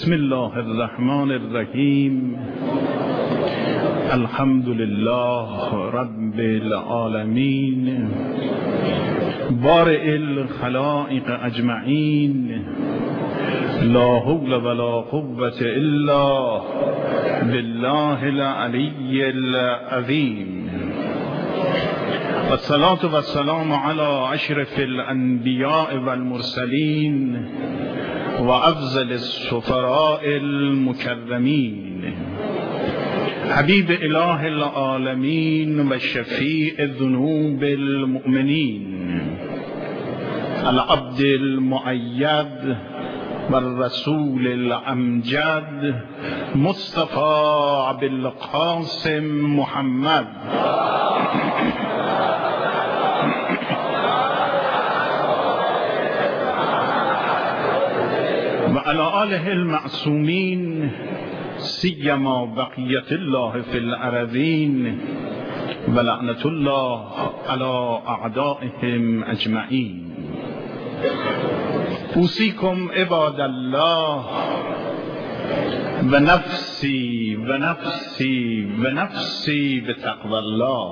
بسم الله الرحمن الرحیم. الحمد لله رب العالمین، بارئ الخلائق اجمعین، لا حول ولا قوة الا بالله العلی العظیم. والصلاة والسلام على اشرف الانبیاء والمرسلین و افضل السفراء المکرمین، حبیب اله العالمین و شفیع ذنوب المؤمنین، العبد المؤید و الرسول الامجد، مصطفى بالقاسم محمد و علی آله المعصومین، سیما بقیت الله فی الارضین و لعنت الله علی اعدائهم اجمعین. اوصیکم عباد الله و نفسی و نفسی و نفسی بتقوی الله،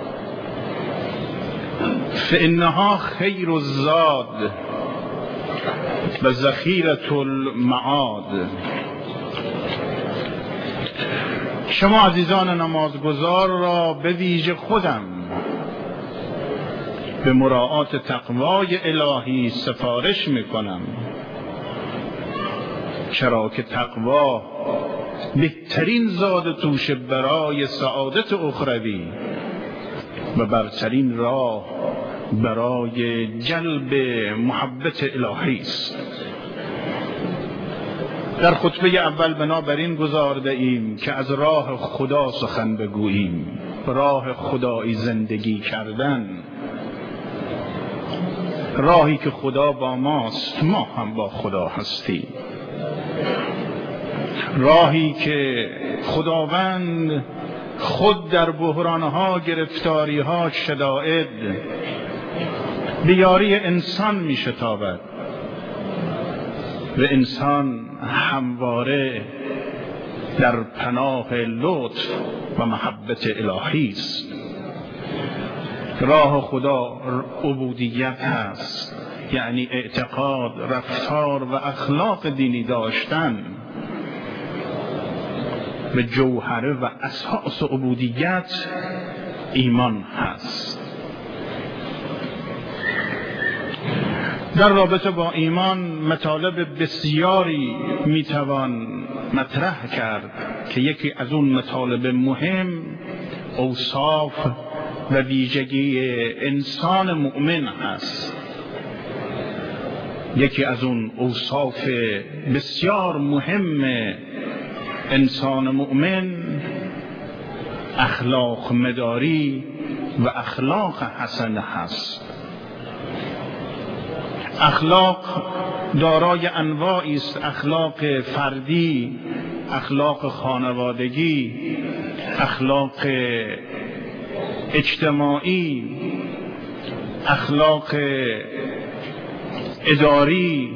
فانها خیر الزاد و ذخیرة المعاد. شما عزیزان نمازگزار را به ویژه خودم به مراعات تقوای الهی سفارش میکنم، چرا که تقوا بهترین زاد توشه برای سعادت اخروی و برترین راه برای جلب محبت الهی است. در خطبه اول بنابراین گزارده ایم که از راه خدا سخن بگوییم، راه خدایی زندگی کردن، راهی که خدا با ماست، ما هم با خدا هستیم، راهی که خداوند خود در بحرانها، گرفتاریها، شدائد به یاری انسان می شتابد و انسان همواره در پناه لطف و محبت الهی است. راه خدا عبودیت هست، یعنی اعتقاد، رفتار و اخلاق دینی داشتن. و جوهره و اساس عبودیت ایمان هست. در رابطه با ایمان مطالب بسیاری میتوان مطرح کرد که یکی از اون مطالب مهم اوصاف و ویژگی انسان مؤمن هست. یکی از اون اوصاف بسیار مهم انسان مؤمن اخلاق مداری و اخلاق حسنه هست. اخلاق دارای انواعی است: اخلاق فردی، اخلاق خانوادگی، اخلاق اجتماعی، اخلاق اداری،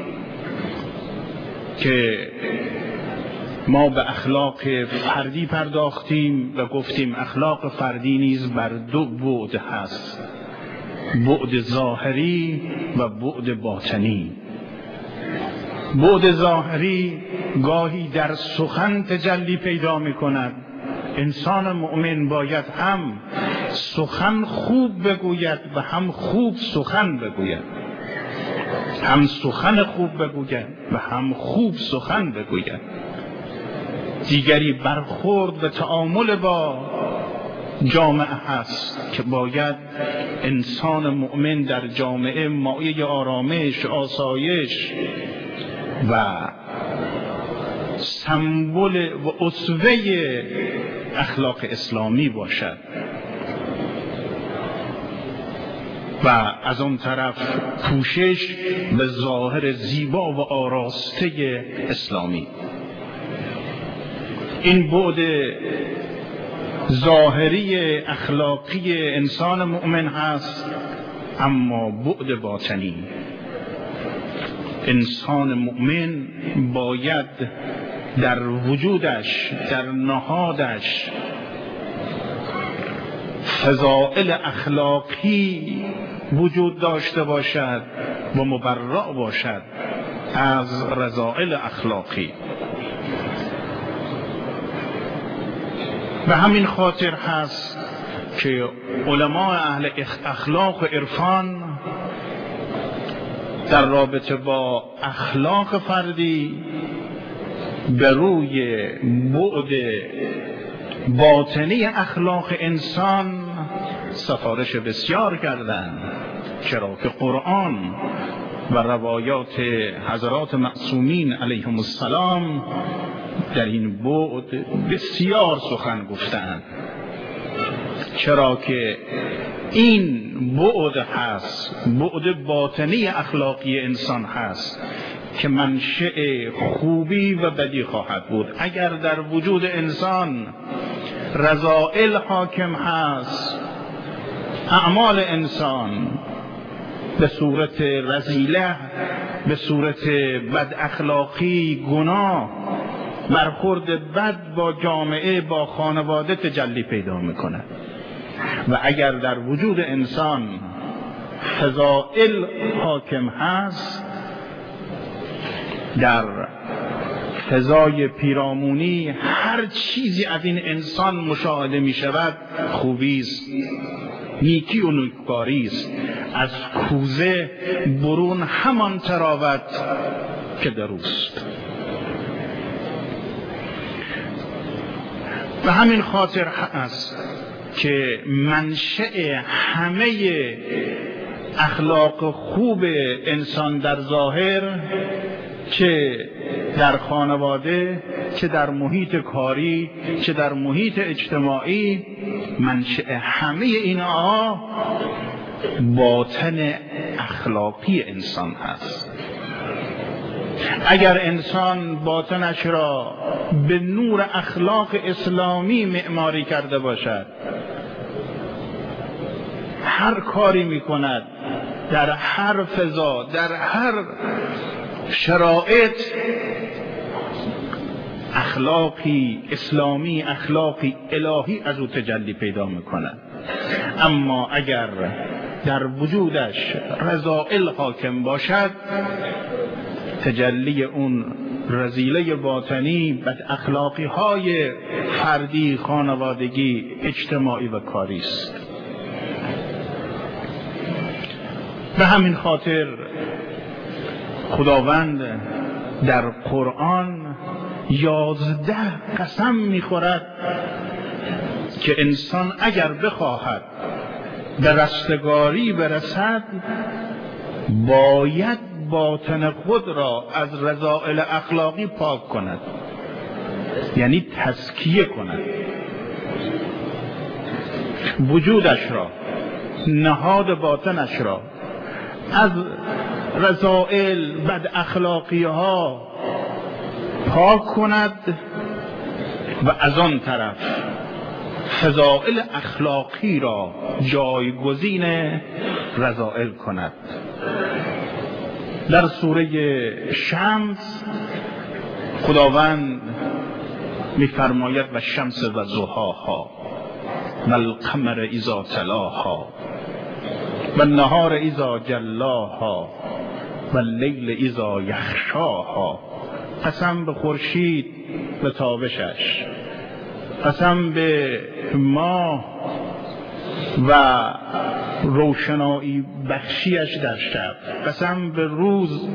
که ما به اخلاق فردی پرداختیم و گفتیم اخلاق فردی نیز بر دو بعد هست: بعد ظاهری و بعد باطنی. بعد ظاهری گاهی در سخن تجلی پیدا می کند. انسان مؤمن باید هم سخن خوب بگوید و هم خوب سخن بگوید، هم سخن خوب بگوید و هم خوب سخن بگوید. دیگری برخورد و تعامل با جامعه هست که باید انسان مؤمن در جامعه مایه آرامش، آسایش و سمبل و اسوه اخلاق اسلامی باشد. و از اون طرف کوشش به ظاهر زیبا و آراسته اسلامی. این بعد ظاهری اخلاقی انسان مؤمن هست، اما بعد باطنی انسان مؤمن باید در وجودش، در نهادش فضائل اخلاقی وجود داشته باشد و مبرأ باشد از رذائل اخلاقی. به همین خاطر هست که علماء اهل اخلاق و عرفان در رابطه با اخلاق فردی به روی بعد باطنی اخلاق انسان سفارش بسیار کردند، چرا که قرآن و روایات حضرات معصومین علیهم السلام در این بعد بسیار سخن گفتند. چرا که این بعد هست، بعد باطنی اخلاقی انسان هست که منشأ خوبی و بدی خواهد بود. اگر در وجود انسان رذائل حاکم هست، اعمال انسان به صورت رذیله، به صورت بد اخلاقی، گناه، برخورد بد با جامعه، با خانواده تجلی پیدا میکنه. و اگر در وجود انسان فضائل حاکم هست، در فضای پیرامونی هر چیزی از این انسان مشاهده می شود خوبی است، نیکی و نیکوکاری است. از کوزه برون همان تراوت که در اوست. و همین خاطر هست که منشأ همه اخلاق خوب انسان در ظاهر، چه در خانواده، چه در محیط کاری، چه در محیط اجتماعی، منشأ همه اینها باطن اخلاقی انسان هست. اگر انسان باطنش را به نور اخلاق اسلامی معماری کرده باشد، هر کاری میکند، در هر فضا، در هر شرایط اخلاقی اسلامی، اخلاقی الهی از او تجلی پیدا میکند. اما اگر در وجودش رذائل حاکم باشد، تجلی اون رذیله باطنی، بد اخلاقی های فردی، خانوادگی، اجتماعی و کاری است. به همین خاطر خداوند در قرآن 11 قسم میخورد که انسان اگر بخواهد به رستگاری برسد، باید باطن خود را از رذائل اخلاقی پاک کند، یعنی تزکیه کند وجودش را، نهاد باطنش را از رذائل، بد اخلاقی ها پاک کند و از آن طرف فضائل اخلاقی را جایگزین رذائل کند. در سوره شمس خداوند می‌فرماید و شمس و ضحاها و القمر اذا تلاها و النهار اذا جلاها و اللیل اذا یغشاها. قسم به خورشید به تابشش، قسم به ماه و روشنایی بخشیش در شب، قسم به روز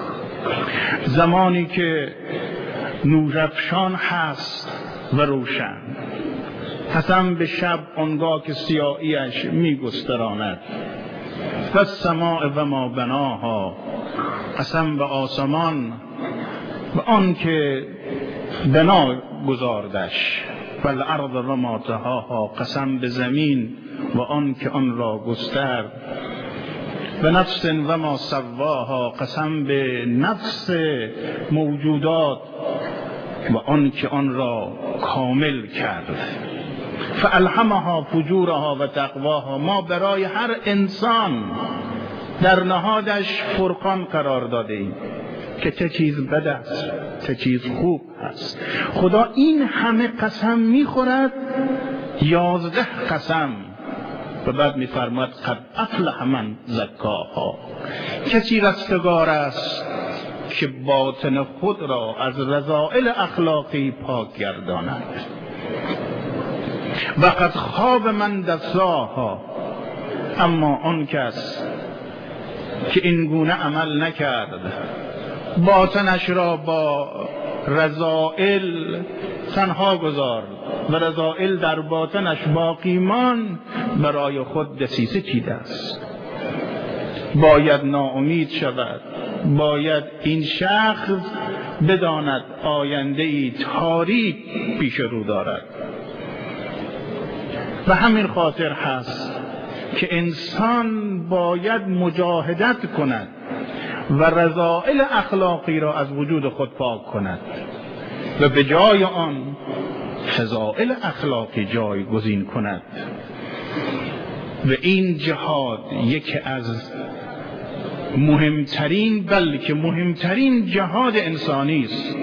زمانی که نورافشان هست و روشن، قسم به شب آنگاه که سیاهیش میگستراند، و السماء و ما بناها، قسم به آسمان و آن که بنا گذاردش، و الارض و ما طحاها، قسم به زمین و آن که آن را گسترد، و نفس و ما سواها، قسم به نفس موجودات و آن که آن را کامل کرد. فالهمها فجورها و تقواها. ما برای هر انسان در نهادش فرقان قرار داده ایم. که چه چیز بد است چه چیز خوب است. خدا این همه قسم میخورد، 11 قسم، و بعد میفرماید قد افلح من زکاها. کسی رستگار است که باطن خود را از رذائل اخلاقی پاک گرداند. و قد خاب من دساها. اما آن کس که این گونه عمل نکرد، باطنش را با رذائل تنها گذارد و رذائل در باطنش باقی ماند، برای خود دسیسه چیده است. باید ناامید شود، باید این شخص بداند آینده‌ای تاریک پیش رو دارد. و همین خاطر هست که انسان باید مجاهدت کند و رذائل اخلاقی را از وجود خود پاک کند و به جای آن فضائل اخلاقی جایگزین کند. و این جهاد یکی از مهمترین، بلکه مهمترین جهاد انسانی است.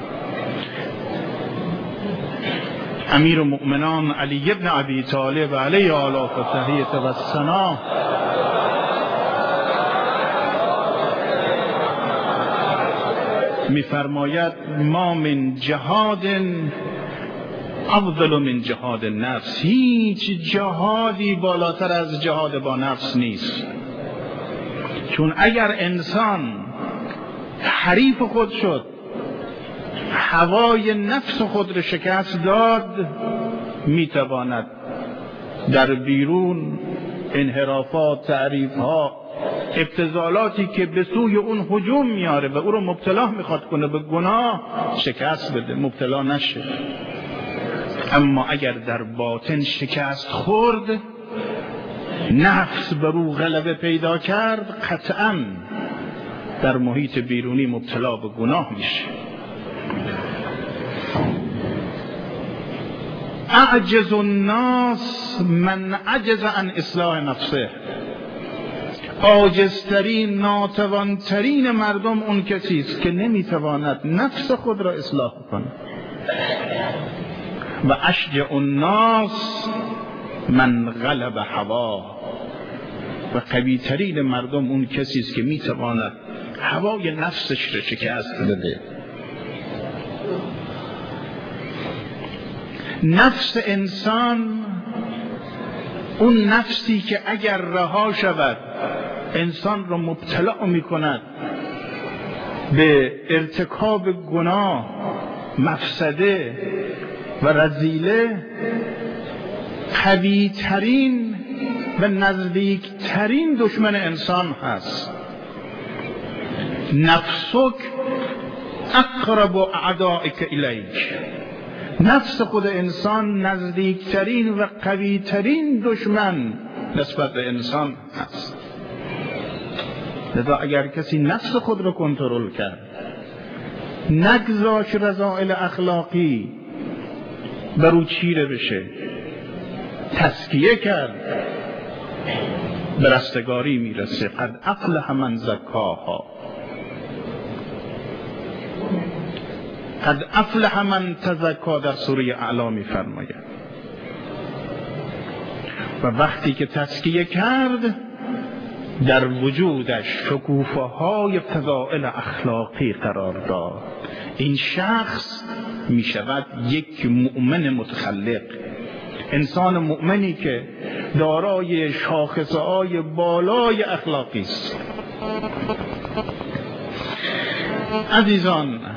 امیر المؤمنان علی ابن ابی طالب علیه آلاف و تحیت و ثنا می‌فرماید ما من جهاد افضل من جهاد نفس. هیچ جهادی بالاتر از جهاد با نفس نیست. چون اگر انسان حریف خود شد، هوای نفس خود را شکست داد، میتواند در بیرون انحرافات، تعریفها، ابتذالاتی که به سوی اون هجوم میاره و او رو مبتلا میخواد کنه به گناه، شکست بده، مبتلا نشه. اما اگر در باطن شکست خورد، نفس بر او غلبه پیدا کرد، قطعاً در محیط بیرونی مبتلا به گناه میشه. اعجز الناس من عجز عن اصلاح نفسه. عاجزترین، ناتوانترین مردم اون کسی است که نمیتواند نفس خود را اصلاح کند. و اشجع الناس من غلب هواه. و قویترین مردم اون کسی است که میتواند هوای نفسش را شکست بده. نفس انسان، اون نفسی که اگر رها شود انسان را مبتلا می کند به ارتکاب گناه، مفسده و رذیله، قوی ترین و نزدیک ترین دشمن انسان هست. نفسک اقرب اعدائک الیک. نفس خود انسان نزدیکترین و قویترین دشمن نسبت به انسان هست. لذا اگر کسی نفس خود را کنترل کرد، نگذاشت رذائل اخلاقی بر او چیره بشه، تزکیه کرد، به رستگاری میرسه. قد افلح من زکاها. قد افلح من تزکا در سوره اعلی می‌فرماید. و وقتی که تزکیه کرد، در وجودش شکوفه‌های فضائل اخلاقی قرار داد، این شخص می‌شود یک مؤمن متخلق، انسان مؤمنی که دارای شاخصه‌های بالای اخلاقی است. عزیزان،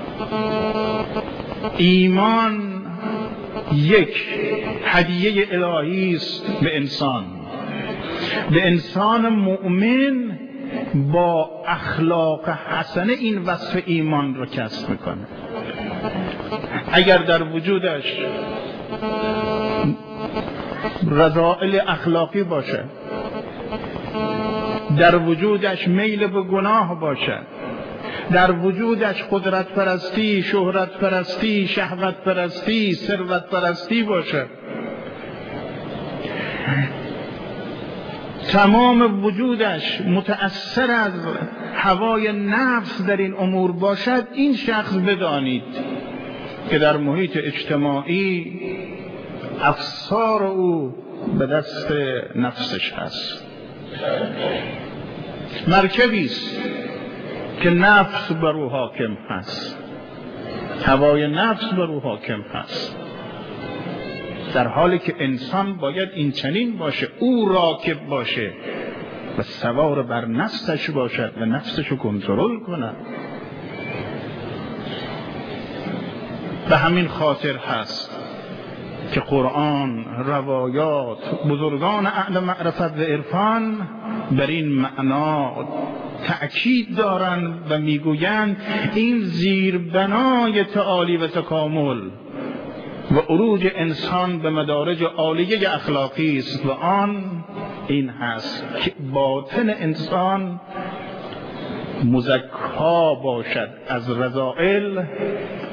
ایمان یک هدیه الهی است به انسان. به انسان مؤمن با اخلاق حسنه این وصف ایمان را کسب میکنه. اگر در وجودش رذائل اخلاقی باشه، در وجودش میل به گناه باشه، در وجودش قدرت پرستی، شهرت پرستی، شهوت پرستی، ثروت پرستی باشه، تمام وجودش متأثر از هوای نفس در این امور باشد، این شخص بدانید که در محیط اجتماعی افسار او به دست نفسش هست. مرکبی است که نفس بر او حاکم هست، هوای نفس بر او حاکم هست، در حالی که انسان باید این چنین باشه، او راکب باشه و سوار بر نفسش باشد و نفسش رو کنترل کند. به همین خاطر هست که قرآن، روایات، بزرگان اهل معرفت و عرفان بر این معنا تأکید دارند و میگویند این زیربنای تعالی و تکامل و عروج انسان به مدارج عالیه اخلاقی است و آن این هست که باطن انسان مزکا باشد از رذائل